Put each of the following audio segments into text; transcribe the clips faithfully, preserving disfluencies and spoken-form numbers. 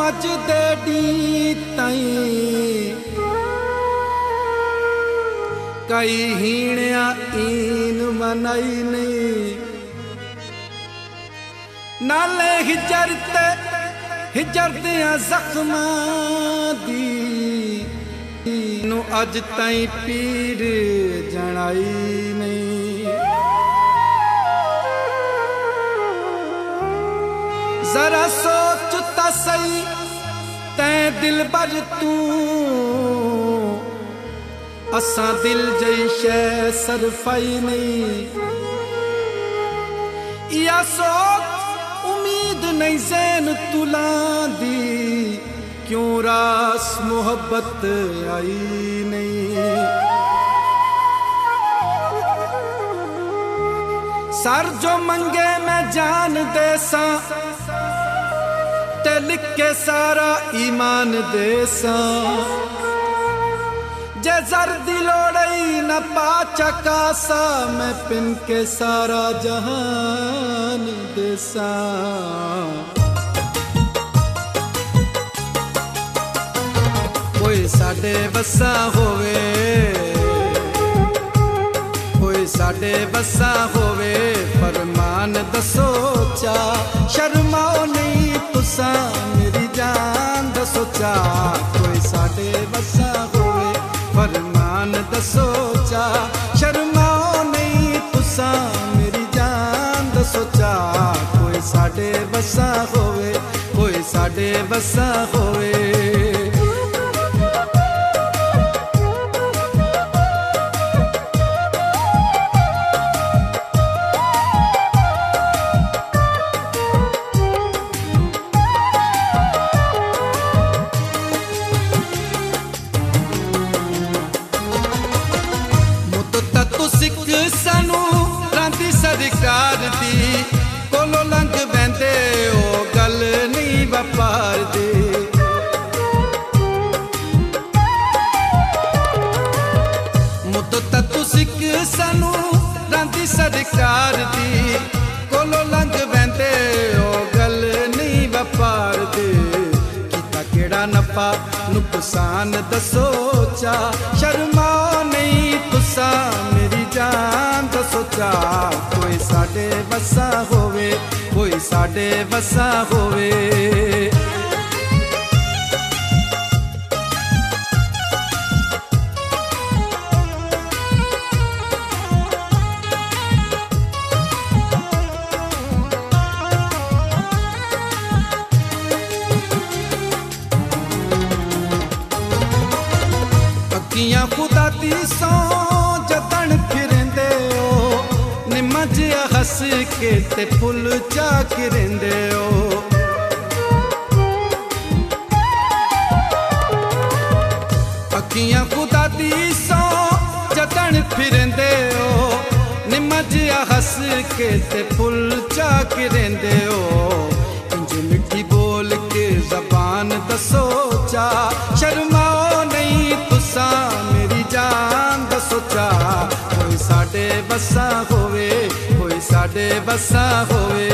अज दे D ताई कई हीणिया ईन मनाई नहीं नाले हिजर ते हिजर दिया जख्मा दी नू अज ताई पीर जनाई नहीं। जरा सोच ता सही तै दिल बर तू असा दिल जई शै सरफाई नहीं। या सोच उम्मीद नहीं जैन तुलांदी क्यों रास मोहब्बत आई नहीं। सर जो मंगे मैं जान दे सा ते लिख के सारा ईमान दे सा जे जर्दी लोड़ई न पा चकासा मैं पिन के सारा जहान देसा। कोई साडे वसा होवे कोई साडे वसा होवे फरमान दसो चा शर्माओ नहीं तुसा मेरी जान दसो चा। कोई साडे वसा होवे फरमान दसो चा शर्माओ नहीं तुसा मेरी जान दसो चा। कोई साडे वसा होवे कोई साडे वसा होवे। सानू रांदी सरकार दी कोलो लंघ बैंदे ओ गल नहीं व्यापार दी। मुद्दत तू सिख सानू रांदी सरकार दी कोलो लंघ बैंदे ओ गल नहीं व्यापार दी। कीता केड़ा नफा नुकसान दसो चा शर्माओ नहीं तुसा मेरी जान दसो चा। कोई साडे वसा होवे कोई साडे वसा होवे। अखियां खुदा दी सौ जतन फिरंदे ओ निम्मा जिहा हस के ते फुल चाक रहिंदे ओ। अखियां खुदा दी सौ जतन फिरंदे ओ निम्मा जिहा हस के ते फुल चाक रहिंदे ओ। इंज मिठी बोल के जबान दसो चा शर्माओ नहीं तुसा मेरी जान दसो चा। कोई साडे वसा होवे कोई साडे वसा होवे।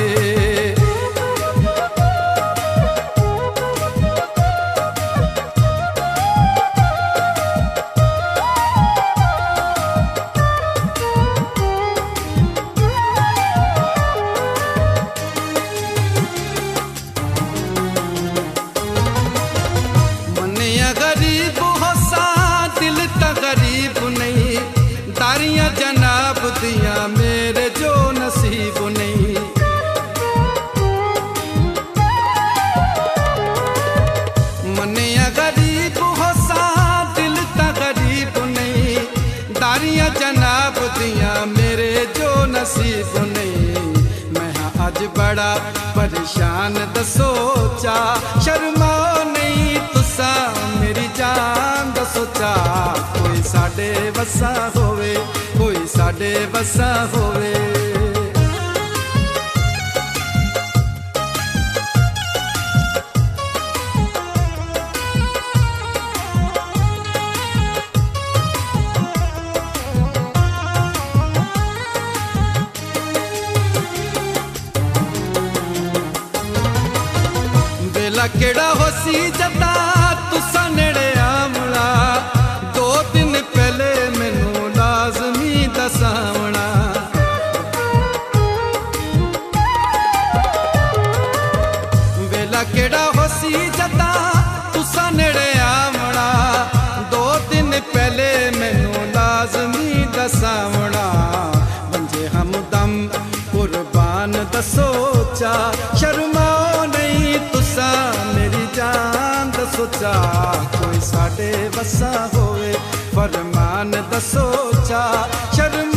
मनिया गरीब होसा दिल ता गरीब नहीं दारियां जनाब दिया मेरे जो नसीब नहीं। मनिया गरीब होसा दिल ता गरीब नहीं दारियां जनाब दिया मेरे जो नसीब नहीं। मैं हाँ अज बड़ा परेशान दसो चा शर्माओ नहीं तुसा मेरी जान दसो चा। कोई साडे वसा होवे कोई साडे वसा होवे। बेला केड़ा हो होसी जदा तुसा नेड़े आमला दो दिन पहले मैनू लाजमी दसावना वेला केड़ा होसी जदा तुसा नेड़े आमला दो दिन पहले मैनू लाजमी दसावना बंजे हमदम कुर्बान दसो चा शर्माओ नहीं तुसा मेरी जान दसो चा कोई साडे वसा होवे फरमान दसो चा शर्म